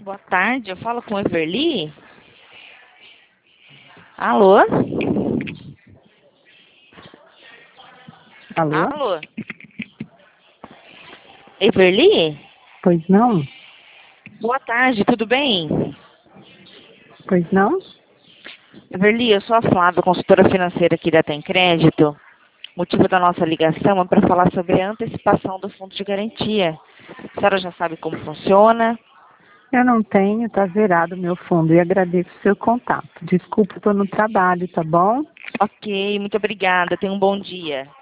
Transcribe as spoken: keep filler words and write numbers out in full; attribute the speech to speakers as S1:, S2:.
S1: Boa tarde, eu falo com Everly? Alô?
S2: Alô?
S1: Alô? Everly?
S2: Pois não?
S1: Boa tarde, tudo bem?
S2: Pois não?
S1: Everly, eu sou a Flávia, consultora financeira aqui da Tem Crédito. O motivo da nossa ligação é para falar sobre a antecipação do fundo de garantia. A senhora já sabe como funciona?
S2: Eu não tenho, está zerado o meu fundo e agradeço o seu contato. Desculpa, estou no trabalho, tá bom?
S1: Ok, muito obrigada. Tenha um bom dia.